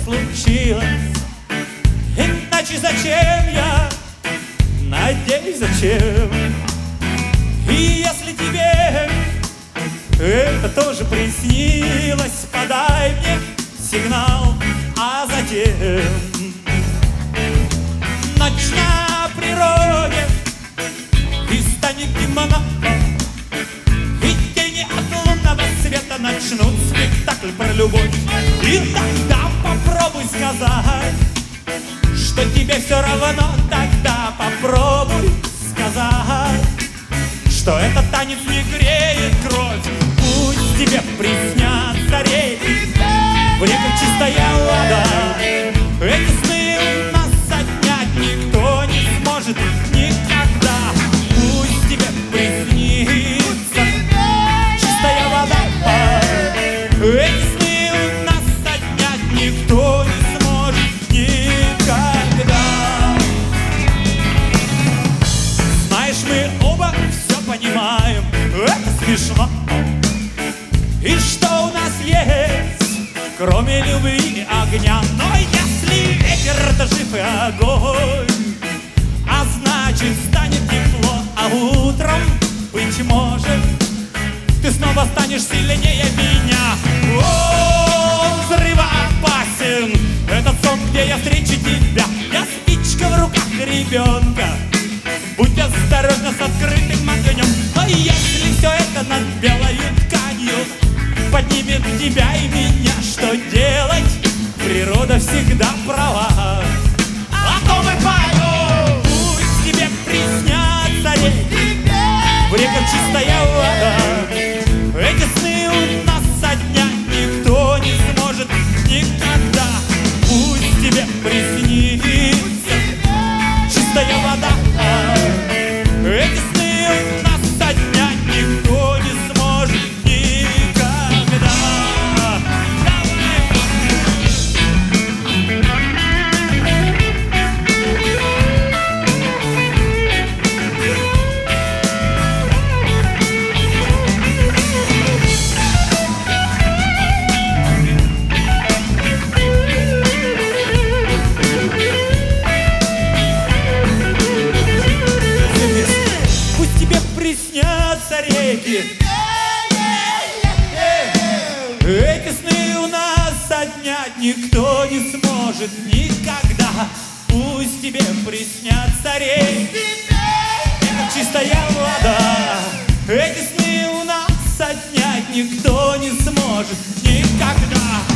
случилось. Иначе зачем я, надеюсь, зачем? И если тебе это тоже приснилось, подай мне сигнал, а затем ночь на природе и станет кимоно, и тени от лунного света начнут спектакль про любовь. И тогда попробуй сказать, что тебе все равно. Тогда попробуй сказать, что этот танец не греет кровь. Пусть тебе приснятся реки, в реках чистая вода. Эти сны у нас отнять никто не сможет никогда. Пусть тебе приснится чистая вода. Эти сны у нас отнять никто не сможет никогда. Знаешь, мы оба все понимаем, это смешно. И что у нас есть, кроме любви и огня? Но если ветер-то жив и огонь, а значит станет тепло, а утром, быть может, ты снова станешь сильнее меня. О, взрывоопасен этот сон, где я встречу тебя. Я спичка в руках ребенка, будь осторожна с открытым огнем. Но если все это над белою тканью поднимет тебя и меня, что делать? Природа всегда права. А то мы поем. Пусть тебе приснятся реки, в реках чистая вода. Эти сны у нас отнять никто не сможет никогда. Пусть тебе приснится чистая вода. Эти сны у нас отнять никто не сможет никогда. Пусть тебе приснятся реки, эти сны у нас отнять никто не сможет никогда. Пусть тебе приснятся реки, чистая вода. Эти сны у нас отнять никто не сможет никогда.